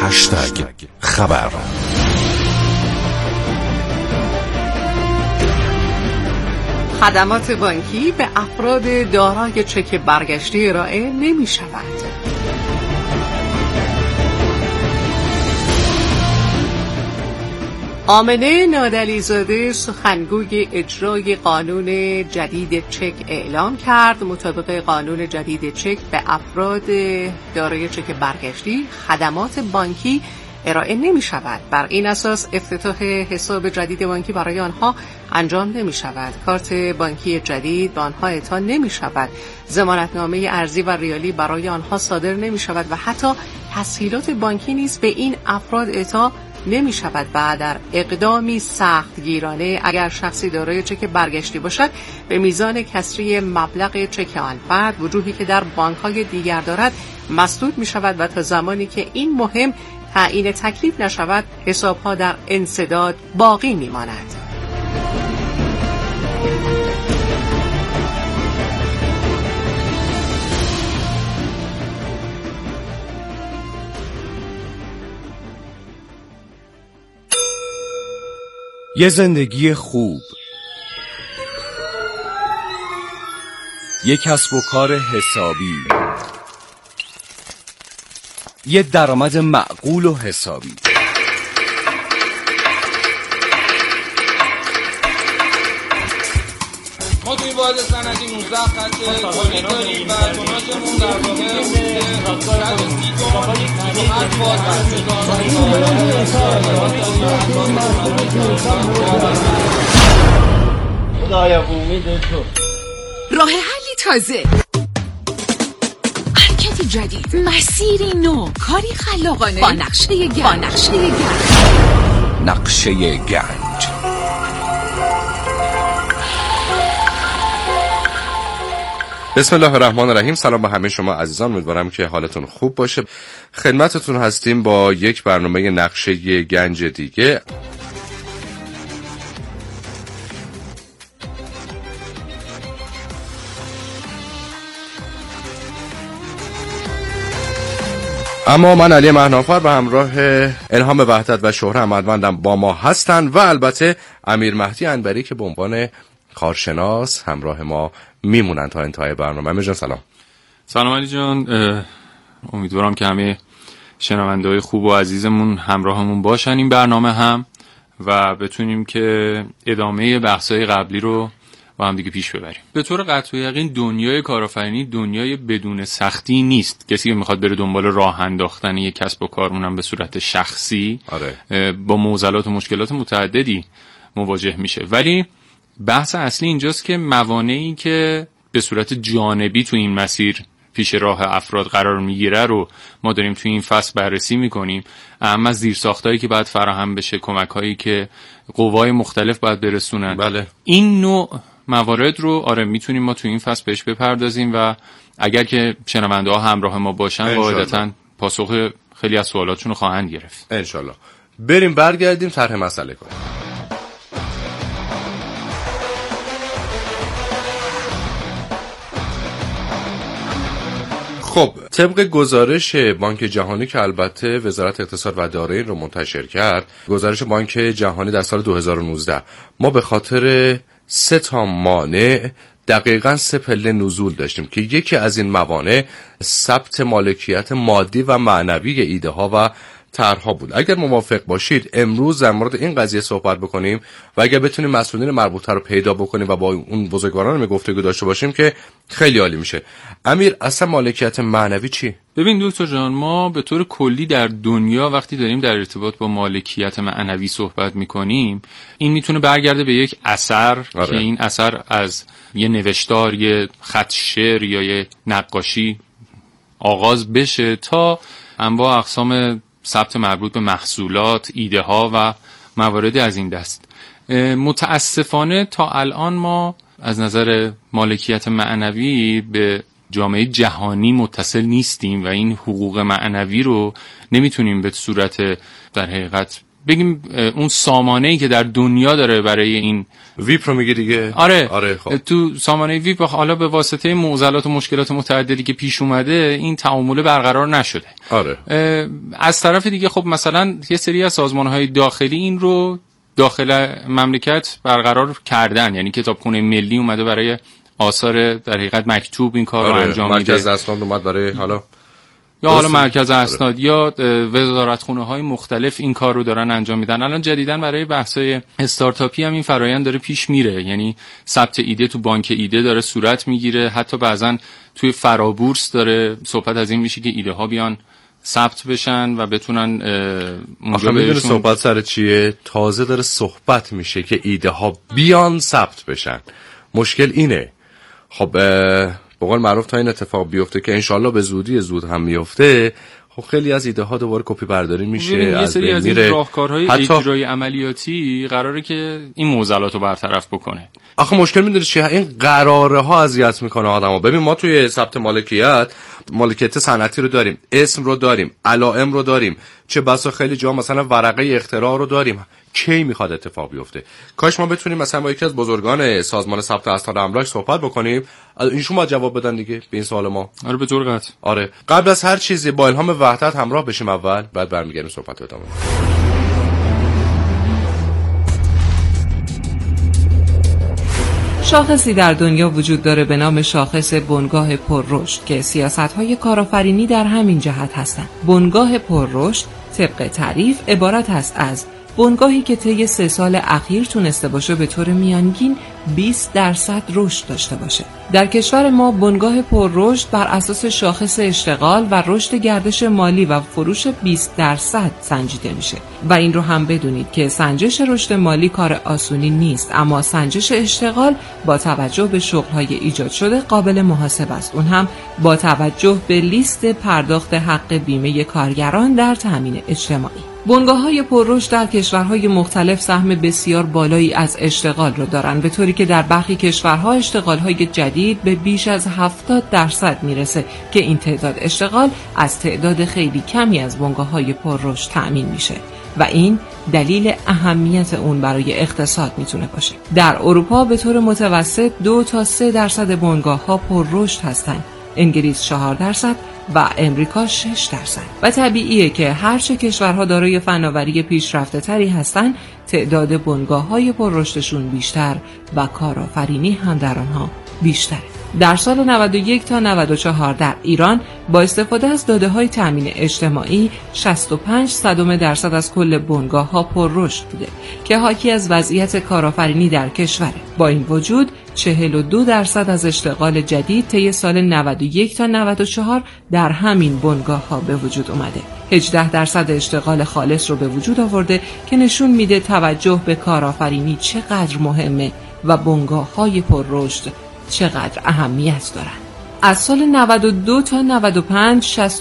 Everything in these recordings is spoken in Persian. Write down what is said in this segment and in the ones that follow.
خبر. خدمات بانکی به افراد دارای چک برگشتی ارائه نمی شود. آمنه نادلی‌زاده سخنگوی اجرای قانون جدید چک اعلام کرد مطابق قانون جدید چک به افراد دارای چک برگشتی خدمات بانکی ارائه نمی شود. بر این اساس افتتاح حساب جدید بانکی برای آنها انجام نمی شود. کارت بانکی جدید به آنها اعطا نمی شود. ضمانتنامه ارزی و ریالی برای آنها صادر نمی شود و حتی تسهیلات بانکی نیز به این افراد اعطا نمی شود و در اقدامی سختگیرانه اگر شخصی دارای چک برگشتی باشد به میزان کسری مبلغ چک آن فرد وجوهی که در بانک‌های دیگر دارد مسدود می شود و تا زمانی که این مهم تعیین تکلیف نشود حسابها در انسداد باقی می ماند. یه زندگی خوب، یه کسب و کار حسابی، یه درآمد معقول و حسابی. ما توی واحد صنعتی 19 خط تولید داریم و توناژمون در خدایا امید تو. راه حلی تازه، حرکتی جدید، مسیری نو، کاری خلاقانه با نقشه گنج. نقشه گنج. بسم الله الرحمن الرحیم. سلام به همه شما عزیزان، امیدوارم که حالتون خوب باشه. خدمتتون هستیم با یک برنامه نقشه گنج دیگه. اما من علی مهنافر به همراه الهام وحدت و شهره احمدوندم با ما هستن و البته امیر مهدی انبری که به عنوان کارشناس همراه ما میمونن تا انتهای برنامه. امیر جان سلام. سلام علی جان، امیدوارم که همه شنونده‌های خوب و عزیزمون همراهمون باشن این برنامه هم و بتونیم که ادامه بحث‌های قبلی رو با هم دیگه پیش ببریم. به طور قطع و یقین دنیای کارآفرینی دنیای بدون سختی نیست. کسی که میخواد بره دنبال راه انداختن یک کسب و کار اونم به صورت شخصی با معضلات و مشکلات متعددی مواجه میشه، ولی بحث اصلی اینجاست که موانعی که به صورت جانبی تو این مسیر پیش راه افراد قرار میگیره رو ما داریم تو این فصل بررسی میکنیم. اما زیرساختایی که باید فراهم بشه، کمک‌هایی که قوای مختلف باید برسونن، بله. این نوع موارد رو میتونیم ما تو این فصل بهش بپردازیم و اگر که شنونده ها همراه ما باشن قاعدتاً پاسخ خیلی از سوالاتشون رو خواهند گرفت انشالله. بریم برگردیم طرح مسئله کنیم. خب طبق گزارش بانک جهانی که البته وزارت اقتصاد و دارایی رو منتشر کرد، گزارش بانک جهانی در سال 2019 ما به خاطر 3 مانع دقیقاً 3 پله نزول داشتیم که یکی از این موانع ثبت مالکیت مادی و معنوی ایده ها و طرح‌ها بود. اگر موافق باشید امروز در مورد این قضیه صحبت بکنیم و اگر بتونیم مسئولین مربوطه رو پیدا بکنیم و با اون بزرگواران گفتگو داشته باشیم که خیلی عالی میشه. امیر، اصلا مالکیت معنوی چی؟ ببین دکتر جان، ما به طور کلی در دنیا وقتی داریم در ارتباط با مالکیت معنوی صحبت میکنیم، این میتونه برگرده به یک اثر که این اثر از یه نوشتار، یه خط شعر یا یه نقاشی آغاز بشه تا انواع اقسام ثبت مربوط به محصولات، ایده ها و مواردی از این دست. متاسفانه تا الان ما از نظر مالکیت معنوی به جامعه جهانی متصل نیستیم و این حقوق معنوی رو نمیتونیم به صورت در حقیقت بگیم اون سامانه‌ای که در دنیا داره برای این ویپ رو میگه دیگه. آره خب. تو سامانه ویپ حالا به واسطه معضلات و مشکلات متعددی که پیش اومده این تعامل برقرار نشده. آره. از طرف دیگه خب مثلا یه سری از سازمان‌های داخلی این رو داخل مملکت برقرار کردن، یعنی کتابخونه ملی اومده برای آثار در حقیقت مکتوب این کار رو انجام میده. مرکز اسناد اومد برای حالا مرکز اسناد یا وزارتخونه‌های مختلف این کار رو دارن انجام میدن. الان جدیداً برای بحث‌های استارتاپی هم این فرآیند داره پیش میره، یعنی ثبت ایده تو بانک ایده داره صورت میگیره، حتی بعضن توی فرابورس داره صحبت از این میشه که ایده ها بیان ثبت بشن و بتونن اونجا بهشون. صحبت سر چیه؟ تازه داره صحبت میشه که ایده ها بیان ثبت بشن. مشکل اینه خب به قول معروف تا این اتفاق بیفته که انشالله به زود هم میفته، خب خیلی از ایده ها دوباره کپی برداری میشه، یه سری از این راهکارهای اجرایی عملیاتی قراره که این معضلات رو برطرف بکنه. آخه مشکل میدونی چیه؟ این قراره ها اذیت میکنه آدمو. ببین ما توی ثبت مالکیت صنعتی رو داریم، اسم رو داریم، علائم رو داریم، چه بسا خیلی جا مثلا ورقه اختراع رو داریم. کی میخواد اتفاق بیفته؟ کاش ما بتونیم مثلا با یکی از بزرگان سازمان ثبت اسناد املاک صحبت بکنیم، اینشون ما جواب بدن دیگه به این سوال ما. آره به طور قطع. آره قبل از هر چیزی با الهام وحدت همراه بشیم اول، بعد برمیگردیم صحبت رو ادامه. شاخصی در دنیا وجود داره به نام شاخص بنگاه پررشد که سیاست‌های کارآفرینی در همین جهت هستند. بنگاه پررشد طبق تعریف عبارت است از بنگاهی که طی 3 سال اخیر تونسته باشه به طور میانگین 20% رشد داشته باشه. در کشور ما بنگاه پررشد بر اساس شاخص اشتغال و رشد گردش مالی و فروش 20% سنجیده میشه و این رو هم بدونید که سنجش رشد مالی کار آسونی نیست، اما سنجش اشتغال با توجه به شغل‌های ایجاد شده قابل محاسبه است، اون هم با توجه به لیست پرداخت حق بیمه کارگران در تامین اجتماعی. بنگاه‌های پررشد در کشورهای مختلف سهم بسیار بالایی از اشتغال را دارند، به طوری که در برخی کشورها اشتغال‌های جدید به بیش از 70% میرسه که این تعداد اشتغال از تعداد خیلی کمی از بنگاه‌های پررشد تأمین میشه و این دلیل اهمیت اون برای اقتصاد میتونه باشه. در اروپا به طور متوسط 2 تا 3% بنگاه‌ها پررشد هستند، انگلیس 4% و امریکا 6% و طبیعیه که هرچه کشورها دارای فناوری پیشرفته تری هستن تعداد بنگاه‌های پررشدشون بیشتر و کارآفرینی هم در آنها بیشتره. در سال 91 تا 94 در ایران با استفاده از داده‌های تامین اجتماعی 65% از کل بنگاه‌ها پررشد بوده که حاکی از وضعیت کارآفرینی در کشوره. با این وجود 42% از اشتغال جدید طی سال 91 تا 94 در همین بنگاه‌ها به وجود اومده. 18% اشتغال خالص رو به وجود آورده که نشون میده توجه به کارآفرینی چقدر مهمه و بنگاه‌های پررشد چقدر اهمیت دارن. از سال 92 تا 95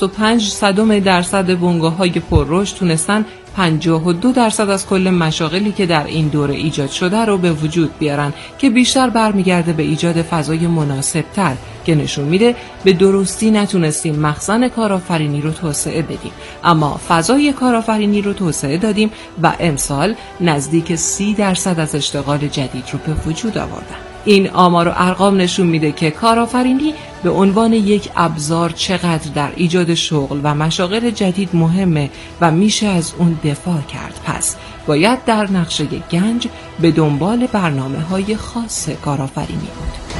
65% بنگاه‌های پررشد تونستن 52% از کل مشاغلی که در این دوره ایجاد شده رو به وجود بیارن که بیشتر برمیگرده به ایجاد فضای مناسب‌تر که نشون میده به درستی نتونستیم مخزن کارآفرینی رو توسعه بدیم، اما فضای کارآفرینی رو توسعه دادیم و امسال نزدیک 30% از اشتغال جدید رو به وجود آوردن. این آمار و ارقام نشون میده که کارآفرینی به عنوان یک ابزار چقدر در ایجاد شغل و مشاغل جدید مهمه و میشه از اون دفاع کرد. پس باید در نقشه گنج به دنبال برنامه‌های خاص کارآفرینی بود.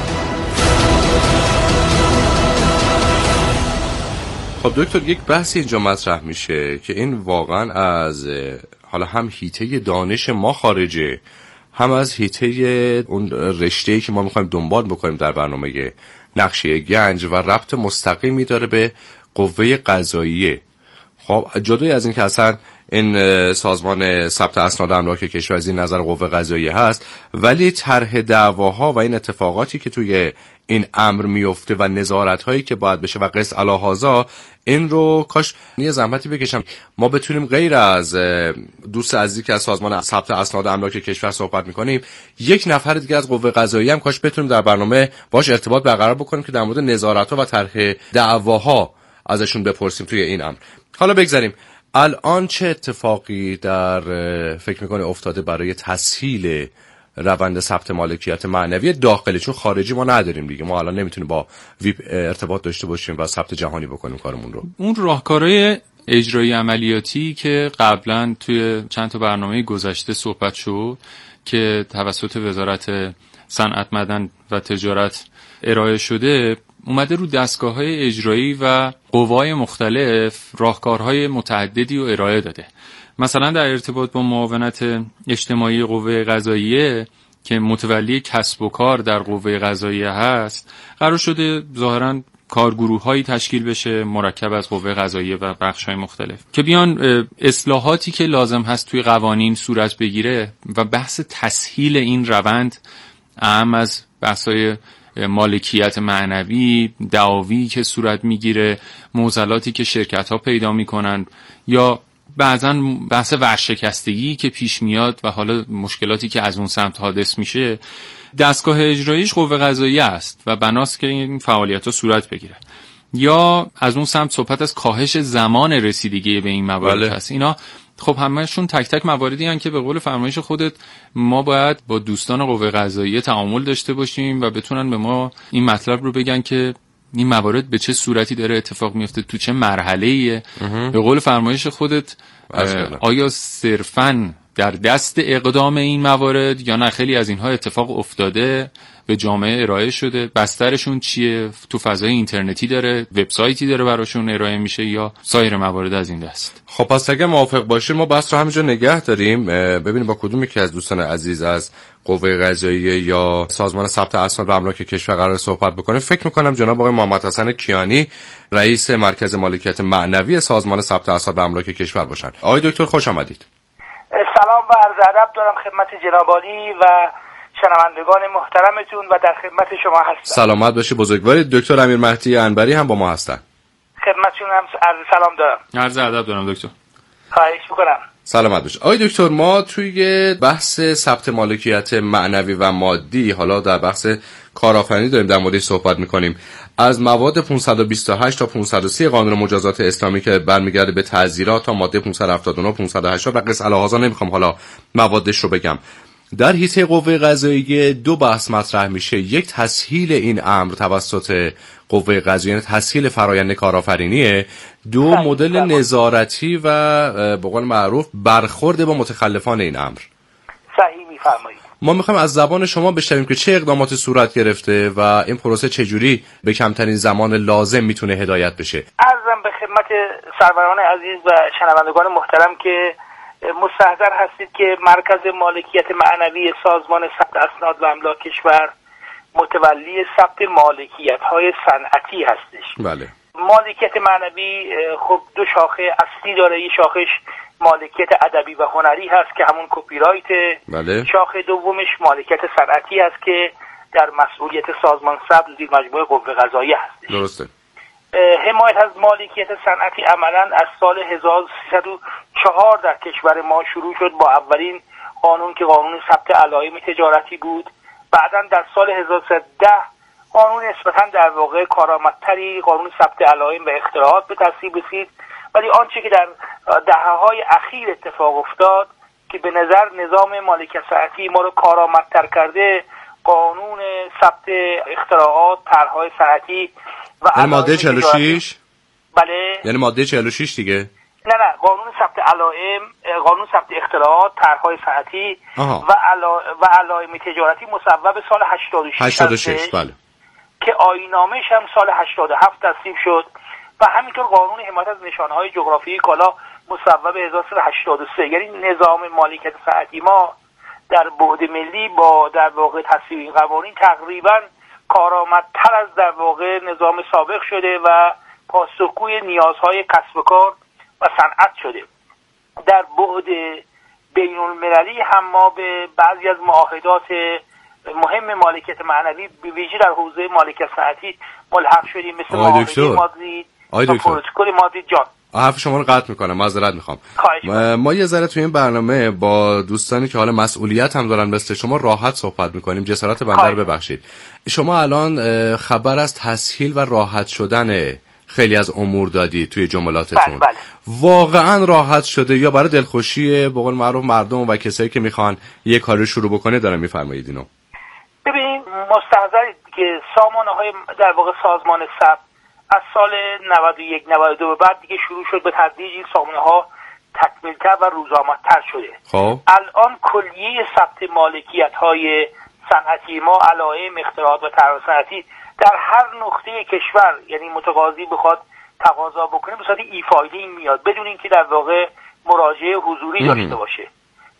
خب دکتر، یک بحثی اینجا مطرح میشه که این واقعا از حالا هم حیطه دانش ما خارجه، هم از حیطه اون رشته‌ای که ما میخوایم دنبال بکنیم در برنامه نقشه گنج و ربط مستقیمی داره به قوه قضاییه. خب جدای از این که اصلا این سازمان ثبت اسناد املاک کشور از این نظر قوه قضاییه هست، ولی طرح دعواها و این اتفاقاتی که توی این امر میفته و نظارت هایی که باید بشه و قص علاهازا، این رو کاش یه زحمتی بکشم ما بتونیم غیر از دوست عزیزی که از سازمان ثبت اسناد املاک کشور صحبت میکنیم، یک نفر دیگه از قوه قضاییه هم کاش بتونیم در برنامه باش ارتباط برقرار بکنیم که در مورد نظارت ها و طرح دعواها ازشون بپرسیم توی این امر. حالا بگذاریم الان چه اتفاقی در فکر میکنه افتاده برای تسهیل روند ثبت مالکیت معنوی داخلی؟ چون خارجی ما نداریم دیگه، ما الان نمیتونیم با ویپ ارتباط داشته باشیم و ثبت جهانی بکنیم کارمون رو. اون راهکارهای اجرایی عملیاتی که قبلا توی چند تا برنامه گذشته صحبت شد که توسط وزارت صنعت، معدن و تجارت ارائه شده، اومده رو دستگاه‌های اجرایی و قوای مختلف راهکارهای متعددی رو ارائه داده. مثلا در ارتباط با معاونت اجتماعی قوه قضاییه که متولی کسب و کار در قوه قضاییه هست، قرار شده ظاهراً کارگروه‌هایی تشکیل بشه مرکب از قوه قضاییه و بخش‌های مختلف که بیان اصلاحاتی که لازم هست توی قوانین صورت بگیره و بحث تسهیل این روند، اهم از بحث‌های مالکیت معنوی، دعاوی که صورت میگیره، معضلاتی که شرکت‌ها پیدا میکنن یا بعضا بحث ورشکستگی که پیش میاد و حالا مشکلاتی که از اون سمت حادث میشه، دستگاه اجراییش قوه قضاییه است و بناست که این فعالیت‌ها صورت بگیره. یا از اون سمت صحبت از کاهش زمان رسیدگی به این موارد هست. اینا خب همه‌شون تک تک مواردی هستن که به قول فرمایش خودت ما باید با دوستان قوه قضاییه تعامل داشته باشیم و بتونن به ما این مطلب رو بگن که این موارد به چه صورتی داره اتفاق میفته، تو چه مرحله‌ایه. به قول فرمایش خودت آیا صرفاً در دست اقدام این موارد یا نه خیلی از اینها اتفاق افتاده، به جامعه ارائه شده، بسترشون چیه، تو فضای اینترنتی داره، وبسایتی داره براشون ارائه میشه یا سایر موارد از این دست. خب پس اگه موافق باشیم ما بحث رو همینجا نگه داریم، ببینیم با کدوم یکی از دوستان عزیز از قوه قضاییه یا سازمان ثبت اسناد و املاک کشور قرار صحبت بکنیم. فکر میکنم جناب آقای محمد حسن کیانی رئیس مرکز مالکیت معنوی سازمان ثبت اسناد و املاک کشور باشن. آقای دکتر خوش آمدید. سلام و عرض ادب دارم خدمت جناب عالی و شنوندگان محترمتون و در خدمت شما هستم. سلامت باشی بزرگوارید. دکتر امیر مهدی انبری هم با ما هستن. خدمتتون هم عرض سلام دارم. عرض ادب دارم دکتر. خواهش می‌کنم. سلامت باشید. آقای دکتر ما توی بحث ثبت مالکیت معنوی و مادی، حالا در بحث کارآفرینی داریم در موردش صحبت می‌کنیم، از مواد 528 تا 530 قانون مجازات اسلامی که برمیگرده به تعزیرات تا ماده 579 580 و قص الهازا، نمیخوام حالا موادش رو بگم. در حیطه قوه قضاییه دو بحث مطرح میشه. یک، تسهیل این امر توسط قوه قضاییه، تسهیل فرآیند کارآفرینیه. دو، مدل نظارتی و به قول معروف برخورد با متخلفان این امر. صحیح میفرمایید. ما میخوایم از زبان شما بشنویم که چه اقداماتی صورت گرفته و این پروسه چجوری به کمترین زمان لازم میتونه هدایت بشه. عرضم به خدمت سروران عزیز و شنوندگان محترم که مستحضر هستید که مرکز مالکیت معنوی سازمان ثبت اسناد و املاک کشور متولی ثبت مالکیت‌های صنعتی هستش. بله. مالکیت معنوی خب دو شاخه اصلی داره. یک شاخش مالکیت ادبی و هنری هست که همون کپی رایت. بله. شاخه دومش مالکیت صنعتی هست که در مسئولیت سازمان ثبت زیر مجموعه قوه قضاییه هستش. درسته. حمایت از مالکیت صنعتی عملاً از سال 1304 در کشور ما شروع شد با اولین قانون که قانون ثبت علائم تجارتی بود. بعداً در سال 1310 قانون نسبتاً در واقع کارآمدتری، قانون ثبت علائم و اختراعات به تصویب رسید. ولی آنچه که در دهه‌های اخیر اتفاق افتاد که به نظر نظام مالکیت صنعتی ما رو کارآمدتر کرده، قانون ثبت اختراعات، طرح‌های صنعتی و یعنی ماده 46. بله، یعنی ماده 46 دیگه. نه قانون ثبت علائم، قانون ثبت اختراعات، طرح‌های صنعتی و علائم تجارتی مصوب سال 86 بله، که آیین‌نامه‌اش هم سال 87 تصویب شد و همینطور قانون حمایت از نشانه‌های جغرافیایی کالا مصوب 1383. یعنی نظام مالکیت صنعتی ما در بعد ملی با در واقع تصویب این قوانین تقریباً کارآمدتر از در واقع نظام سابق شده و پاسخگوی نیازهای کسب و کار و صنعت شده. در بعد بین المللی هم ما به بعضی از معاهدات مهم مالکیت معنوی به ویژه در حوزه مالکیت صنعتی ملحق شدیم، مثل معاهده مادرید و پروتکل مادرید. جان حرف شما رو قطع میکنم، معذرت میخوام. ما یه ذره توی این برنامه با دوستانی که حالا مسئولیت هم دارن مثل شما راحت صحبت میکنیم، جسارت بنده رو ببخشید. شما الان خبر از تسهیل و راحت شدن خیلی از امور دادی توی جملاتتون. بله. واقعا راحت شده یا برای دلخوشی به قول معروف مردم و کسایی که میخوان یه کاری شروع بکنه دارن میفرمایید اینو؟ ببینید مستحضرید که سامانه‌های در واقع سازمان ثبت از سال 91 92 به بعد دیگه شروع شد به تدریج این سامانه‌ها تکمیل‌تر و روزآمدتر شده. خب الان کلیه ثبت مالکیت‌های صنعتی ما علائم اختراعات و طراح صنعتی در هر نقطه کشور، یعنی متقاضی بخواد تقاضا بکنه به صورت ای-فایلینگ میاد بدون اینکه در واقع مراجعه حضوری داشته باشه.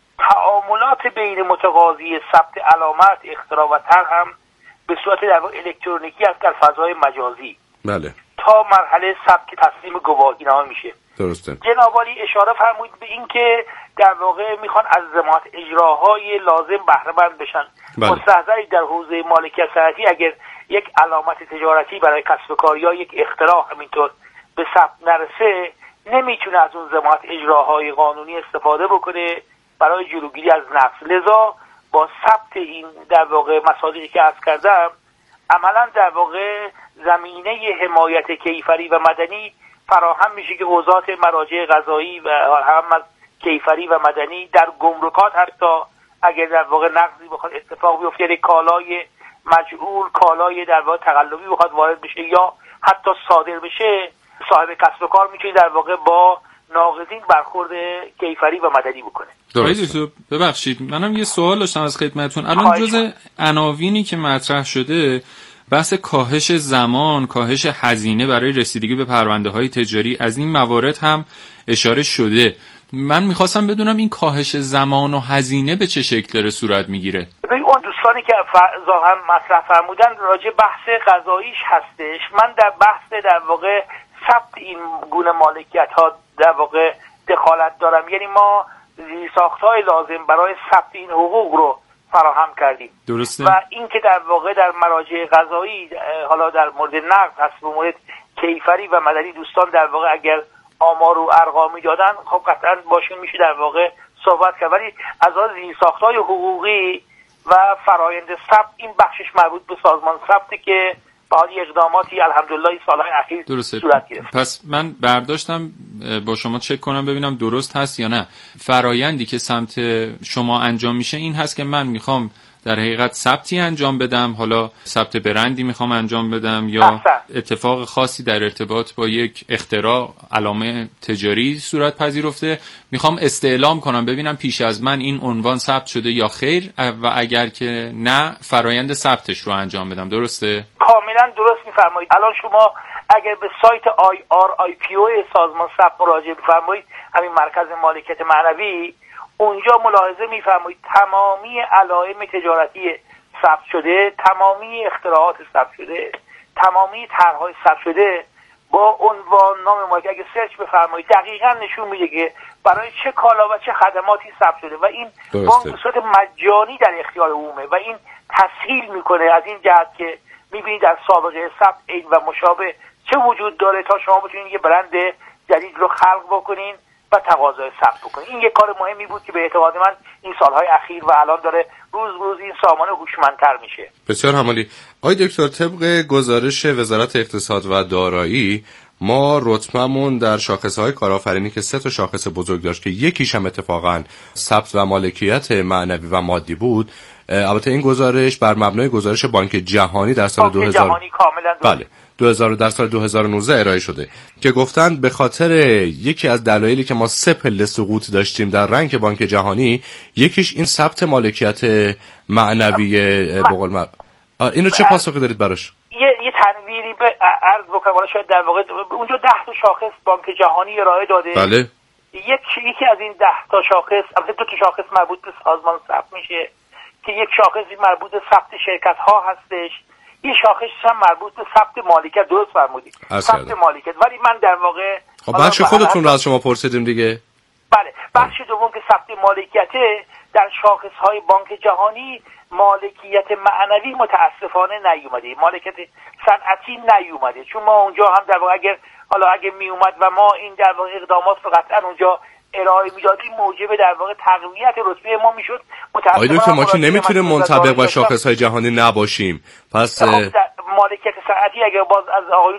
تعاملات بین متقاضی ثبت علامت اختراع و طرح هم به صورت در واقع الکترونیکی است در فضای مجازی. بله. تا مرحله ثبت تسلیم گواهینامه میشه. درسته. جناب عالی اشاره فرمودید به این که در واقع میخوان از ضمانت اجراهای لازم بهره مند بشن. بله. مستحضرید در حوزه مالکیت صنعتی اگر یک علامت تجارتی برای کسب و کار یا یک اختراع همینطور به ثبت نرسه نمیتونه از اون ضمانت اجراهای قانونی استفاده بکنه برای جلوگیری از نقض. لذا با ثبت این در واقع مصادیقی که عرض کردم عملا در واقع زمینه حمایت کیفری و مدنی فراهم میشه که حوزات مراجع قضایی و هم از کیفری و مدنی در گمرکات حتی اگر در واقع نقضی بخواد اتفاق بیفته، یعنی کالای مجعول، کالای در واقع تقلبی بخواد وارد بشه یا حتی صادر بشه، صاحب کسب و کار میتونه در واقع با ناقضین برخورد کیفری و مدنی بکنه. درسته. ببخشید منم یه سوال داشتم از خدمتتون. الان جزء عناوینی که مطرح شده بحث کاهش زمان، کاهش هزینه برای رسیدگی به پرونده‌های تجاری، از این موارد هم اشاره شده. من میخواستم بدونم این کاهش زمان و هزینه به چه شکل داره صورت میگیره؟ ببین اون دوستانی که ظاهرا مطرح فرمودن راجع بحث قضاییش هستش. من در بحث در واقع ثبت این گونه مالکیت ها در واقع دخالت دارم. یعنی ما زیرساخت‌های لازم برای ثبت این حقوق رو فراهم کردیم. درسته. و این که در واقع در مراجع قضایی حالا در مورد نقض هست به مورد کیفری و مدنی دوستان در واقع اگر آمار و ارقامی دادن خب قطعا باشون میشه در واقع صحبت کرد، ولی از آن زیرساخت‌های حقوقی و فرایند ثبت این بخشش مربوط به سازمان ثبت که بعد اقداماتی الحمدلله این سالهای اخیر صورت گرفت. پس من برداشتم با شما چک کنم ببینم درست هست یا نه. فرایندی که سمت شما انجام میشه این هست که من میخوام در حقیقت ثبتی انجام بدم، حالا ثبت برندی میخوام انجام بدم یا اتفاق خاصی در ارتباط با یک اختراع علامه تجاری صورت پذیرفته، میخوام استعلام کنم ببینم پیش از من این عنوان ثبت شده یا خیر و اگر که نه فرایند ثبتش رو انجام بدم. درسته؟ کاملا درست میفرمایید. الان شما اگر به سایت IRIPO سازمان ثبت مراجعه بفرمایید، همین مرکز مالکیت معنوی، اونجا ملاحظه میفرمایید تمامی علائم تجارتی ثبت شده، تمامی اختراعات ثبت شده، تمامی طرح‌های ثبت شده با عنوان نام مالک اگه سرچ بفرمایید دقیقاً نشون میده که برای چه کالا و چه خدماتی ثبت شده و این با به صورت مجانی در اختیار عمومه و این تسهیل میکنه از این جهت که میبینید در سابقه ثبت عین و مشابه چه وجود داره تا شما بتونید یه برند جدید رو خلق بکنین و تقاضای ثبت بکنین. این یک کار مهمی بود که به اعتقاد من این سالهای اخیر و الان داره روز به روز این سامانه هوشمندتر میشه. بسیار همالی. آقای دکتر، طبق گزارش وزارت اقتصاد و دارایی ما رتبمون در شاخصهای کارآفرینی که 3 تا شاخص بزرگ داشت که یکیش هم اتفاقا ثبت و مالکیت معنوی و مادی بود. البته این گزارش بر مبنای گزارش بانک جهانی در سال 2000 بله 2000 در سال 2019 ارائه شده که گفتند به خاطر یکی از دلایلی که ما 3 پله سقوط داشتیم در رنک بانک جهانی، یکیش این ثبت مالکیت معنوی بقول اینو چه پاسخی دارید براش؟ یه تنویری به عرض بکنم، ولی شاید در واقع اونجا 10 تا شاخص بانک جهانی ارائه داده. بله. یکی از این 10 تا شاخص، البته 2 تا شاخص مربوط به سازمان ثبت میشه که یک شاخصی مربوط به ثبت شرکت ها هستش، یه شاخص هم مربوط به ثبت مالکیت. درست فرمودید، ثبت مالکیت. ولی من در واقع بخش خودتون رو از شما پرسیدیم دیگه. بله، بخش دوم که ثبت مالکیت در شاخص های بانک جهانی مالکیت معنوی متاسفانه نیومده، مالکیت صنعتی نیومده، چون ما اونجا هم در واقع اگه می اومد و ما این در واقع اقدامات رو قطعا اونجا ارائه میدادیم موجب در واقع تقویت رتبه ما میشد. متاسفانه که ما که نمیتونیم منطبق با شاخص‌های جهانی نباشیم، پس مالکیت صنعتی اگر باز از آقایونی که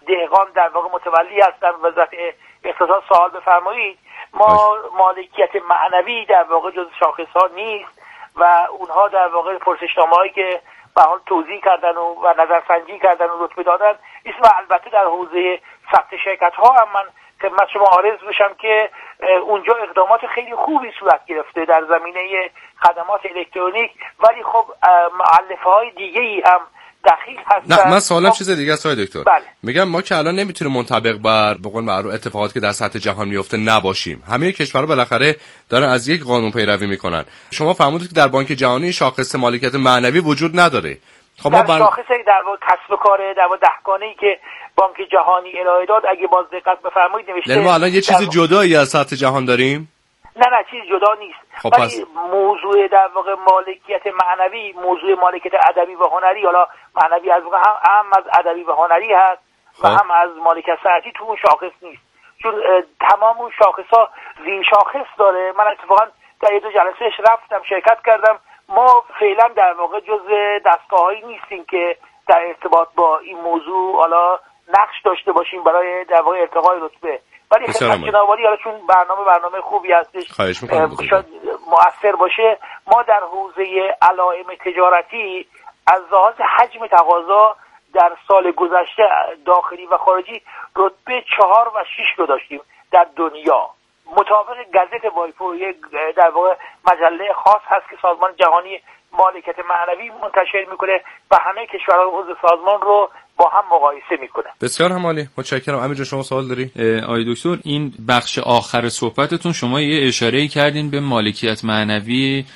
دهقان در واقع متولی هستن. وزارت اقتصاد سوال بفرمایید. ما مالکیت معنوی در واقع جز شاخص‌ها نیست و اونها در واقع پرسشنامه‌هایی که به حال توضیح کردن و نظرسنجی کردن و رتبه دادن و البته در حوزه ثبت شرکت‌ها هم من خدمت شما عرض بشم که اونجا اقدامات خیلی خوبی صورت گرفته در زمینه خدمات الکترونیک، ولی خب مؤلفه‌های دیگه‌ای هم دخیل هستن. نه من سوالم چیز دیگه است آقای دکتر. بله. میگم ما که الان نمیتونیم منطبق بر به قول معروف اتفاقاتی که در سطح جهان میفته نباشیم. همه کشورها بالاخره دارن از یک قانون پیروی میکنن. شما فرمودید که در بانک جهانی شاخص مالکیت معنوی وجود نداره. خب ما شاخص در واقع کسب کار در واقع دهگانه‌ای که بانک جهانی ارائه داد اگه باز دقت بفرمایید نوشته یعنی ما الان یه چیز جدایی از سطح جهان داریم؟ نه چیز جدا نیست. خب ولی موضوع در واقع مالکیت معنوی، موضوع مالکیت ادبی و هنری، حالا معنوی از هم از ادبی و هنری هست و هم از مالکیت صنعتی تو اون شاخص نیست، چون تمام اون شاخص‌ها زیر شاخص داره. من اتفاقا در یه دو جلسهش رفتم شرکت کردم. ما فعلا در واقع جزء دستگاه‌هایی نیستیم که در ارتباط با این موضوع حالا نقش داشته باشیم برای در واقع ارتقای رتبه، ولی خدمت جناب عالی حالا چون برنامه خوبی هستش شاید مؤثر باشه. ما در حوزه علائم تجارتی از لحاظ حجم تقاضا در سال گذشته داخلی و خارجی رتبه 4 و 6 رو داشتیم در دنیا. مطابق گزت وایپو در واقع مجله خاص هست که سازمان جهانی مالکیت معنوی منتشر میکنه و همه کشورها عضو سازمان رو با هم مقایسه میکنه. بسیار هم عالی، متشکرم. امیر جان شما سوال داری؟ آقای دکتر این بخش آخر صحبتتون شما یه اشاره‌ای کردین به مالکیت معنوی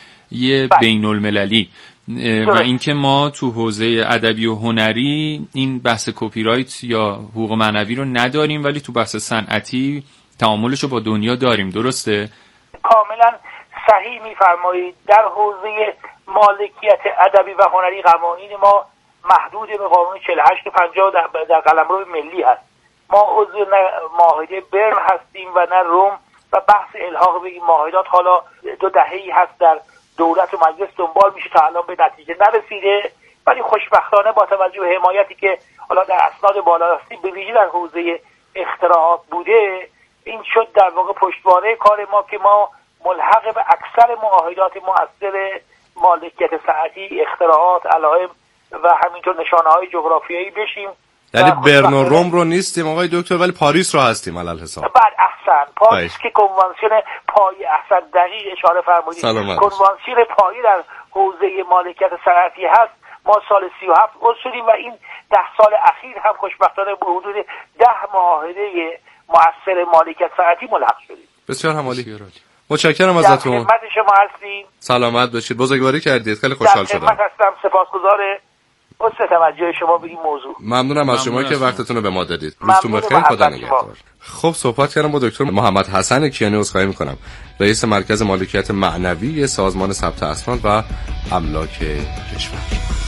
بین المللی و اینکه ما تو حوزه ادبی و هنری این بحث کپی رایت یا حقوق معنوی رو نداریم، ولی تو بحث صنعتی تعاملش رو با دنیا داریم. درسته؟ کاملا صحیح میفرمایید. در حوزه مالکیت ادبی و هنری قوانین ما محدود به قانون 48 و 50 در قلمرو ملی هست. ما عضو نه معاهده برن هستیم و نه روم و بحث الحاق به این معاهدات حالا 2 دهه‌ای هست در دولت و مجلس دنبال میشه تا الان به نتیجه نرسیده، ولی خوشبختانه با توجه به حمایتی که حالا در اسناد بالادستی به ویژه در حوزه اختراعات بوده، این شد در واقع پشتوانه کار ما که ما ملحق به اکثر معاهدات مؤثر مالکیت صنعتی، اختراعات، علائم و همینطور نشانه‌های جغرافیایی بشیم. یعنی برن و روم رو نیستیم آقای دکتر، ولی پاریس رو هستیم علل حساب. بعد احسن پاریس که کنوانسیون پایی، احسن دقیق اشاره فرمودید، کنوانسیون پایی در حوزه مالکیت صنعتی هست. ما سال 37 عضو شدیم و این 10 سال اخیر هم خوشبختانه به حدود 10 معاهده مؤثر مالکیت صنعتی ملحق شدیم. بسیار هم عالی. متشکرم ازتون. خدمت شما هستیم. سلامت باشید. بزرگواری کردید. خیلی خوشحال شدم. خدمت هستم. سپاسگزار حسن توجه شما به این موضوع. ممنونم از شما که وقتتون رو به ما دادید. روزتون بخیر. خدا نگهدار. خب صحبت کردم با دکتر محمد حسن کیانی، عذرخواهی می‌کنم، رئیس مرکز مالکیت معنوی سازمان ثبت اسناد و املاک کشور.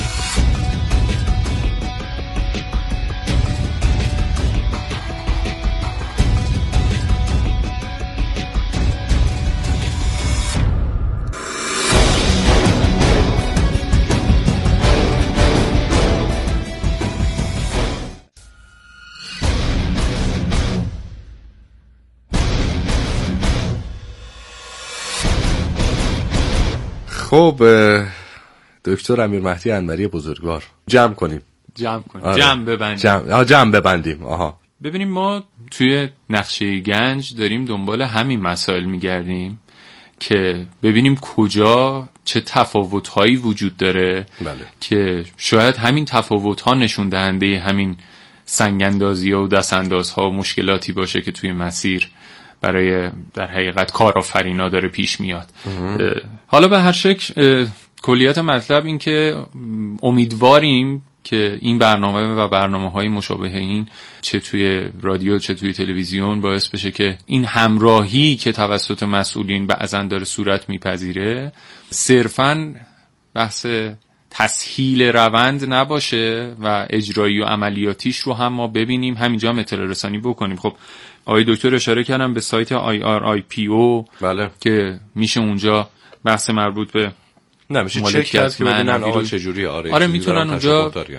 خب دکتر امیر مهدی انوری بزرگوار، جمع کنیم. آره. جمع ببندیم. آها. ببینیم ما توی نقشه گنج داریم دنبال همین مسائل میگردیم که ببینیم کجا چه تفاوت‌هایی وجود داره. بله. که شاید همین تفاوت‌ها نشون دهنده همین سنگ‌اندازی‌ها و دست‌اندازها و مشکلاتی باشه که توی مسیر برای در حقیقت کارآفرینا داره پیش میاد. حالا به هر شکل کلیت مطلب این که امیدواریم که این برنامه و برنامه‌های مشابه این چه توی رادیو چه توی تلویزیون باعث بشه که این همراهی که توسط مسئولین بعضن داره صورت میپذیره صرفاً بحث تسهیل روند نباشه و اجرایی و عملیاتیش رو هم ما ببینیم، همینجا هم اطلاع رسانی بکنیم. خب آقای دکتر اشاره کردم به سایت IRIPO. بله. که میشه اونجا بحث مربوط به نمیشه چک کرد که ببینن آقا چجوریه. آره میتونن اونجا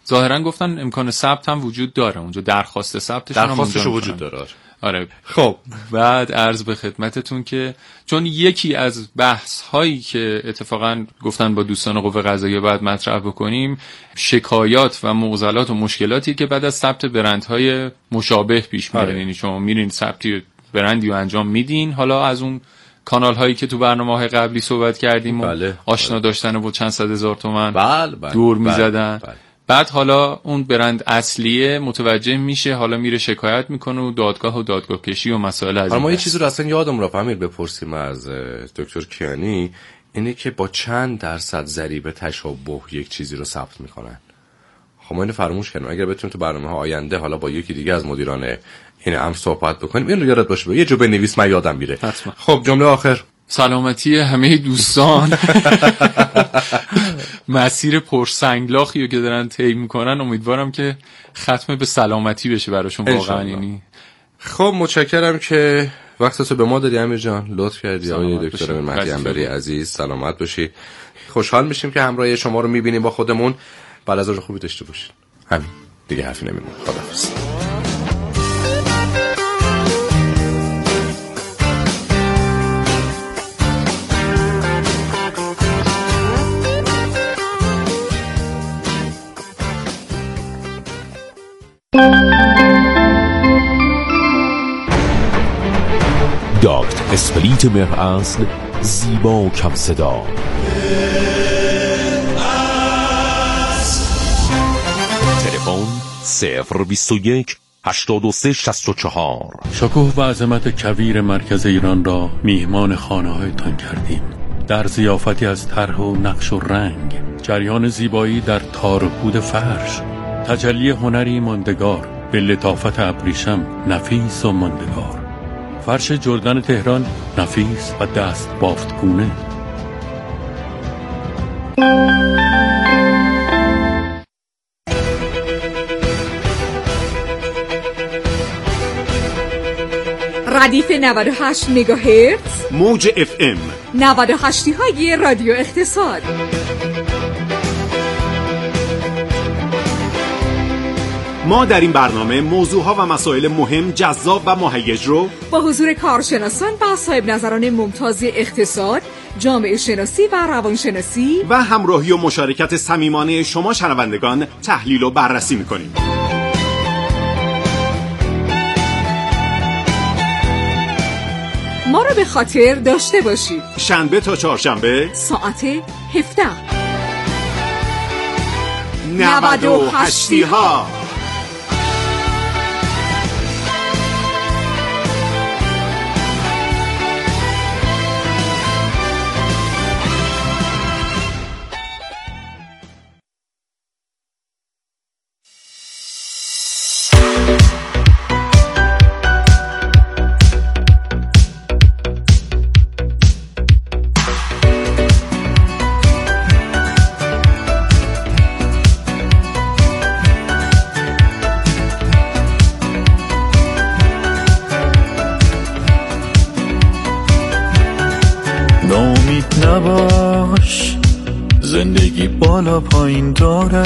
ظاهرا گفتن امکان ثبت هم وجود داره اونجا، درخواست ثبتش وجود داره. آره. خب بعد عرض به خدمتتون که چون یکی از بحث هایی که اتفاقا گفتن با دوستان قوه قضاییه بعد مطرح بکنیم، شکایات و معضلات و مشکلاتی که بعد از ثبت برندهای مشابه پیش میاد. یعنی شما میرین ثبتی برندی رو انجام میدین، حالا از اون کانال هایی که تو برنامه‌های قبلی صحبت کردیم و آشنا داشتن و با چند صد هزار تومان دور میزدن، بعد حالا اون برند اصلیه متوجه میشه، حالا میره شکایت میکنه و دادگاه کشی و مسائل از این. ما یه چیزی رو اصلا یادم رفت امیر بپرسیم از دکتر کیانی، اینه که با چند درصد ضریب تشابه یک چیزی رو ثبت میکنن. خب ما اینو فراموش کردیم. اگر بتونیم تو برنامه ها آینده حالا با یکی دیگه از مدیران این امر صحبت بکنیم، این رو یادت باشه، یه جو بنویس، من یادم میره. خب جمله آخر، سلامتی همه دوستان. مسیر پرسنگلاخی که دارن طی میکنن، امیدوارم که ختم به سلامتی بشه براشون واقعا. یعنی خب متشکرم که وقتتو به ما دادی امیر جان، لطف کردی. آقای دکتر مهدی انبری عزیز سلامت باشی. خوشحال میشیم که همراه شما رو میبینیم با خودمون. بعد از خوبی داشته باشید. همین دیگه حرفی نمیمونه. خداحافظ. داکت اسپلیت مهر اصل، زیبا و کم صدا. تلفن 021 83 64. شکوه و عظمت کویر مرکز ایران را میهمان خانه‌هایتان کردیم. در ضیافتی از طرح و نقش و رنگ، جریان زیبایی در تار و پود فرش، تجلی هنری ماندگار به لطافت ابریشم نفیس و ماندگار. فرش جردن تهران نفیس و دست بافتگونه. ردیف 98 مگاهرتز، موج FM 98 های رادیو اقتصاد. ما در این برنامه موضوعها و مسائل مهم، جذاب و مهیج رو با حضور کارشناسان و صاحب نظران ممتاز اقتصاد، جامعه شناسی و روانشناسی و همراهی و مشارکت صمیمانه شما شنوندگان تحلیل و بررسی می‌کنیم. ما رو به خاطر داشته باشید. شنبه تا چهارشنبه ساعت 17. 98 ها. نباش، زندگی بالا پایین داره،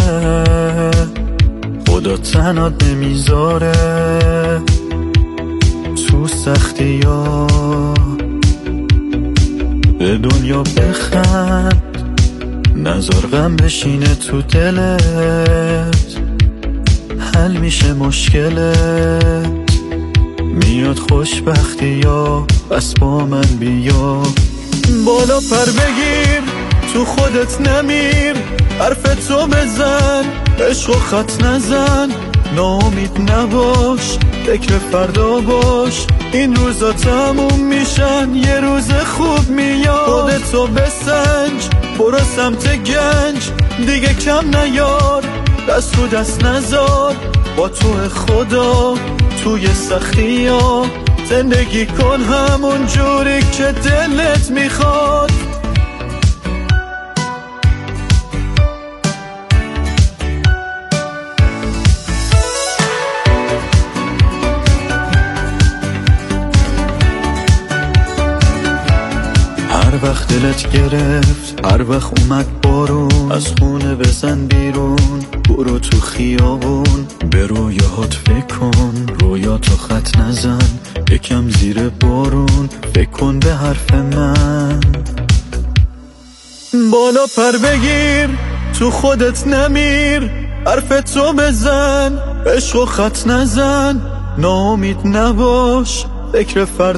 خدا تنات نمیذاره. تو سختی ها به دنیا بخند، نذار غم بشینه تو دلت، حل میشه مشکلت، میاد خوشبختی ها، بس با من بیا. بالا پر بگیر، تو خودت نمیر، حرف تو بزن، عشق و خط نزن، ناامید نباش، فکر فردا باش، این روزا تموم میشن، یه روز خوب میاد. خودتو بسنج، برو سمت گنج، دیگه کم نیار، دست رو دست نزار، با تو خدا توی سختی ها زندگی کن همون جوری که دلت میخواد. وقت دلت گرفت، هر وقت اومد بارون، از خونه بزن بیرون، برو تو خیابون، به رویاهات فکر کن، رویاتو خط نزن، یکم زیر بارون، فکر کن به حرف من. بالا پر بگیر، تو خودت نمیر، حرفتو بزن، عشقو خط نزن، ناامید نباش، فکر فرد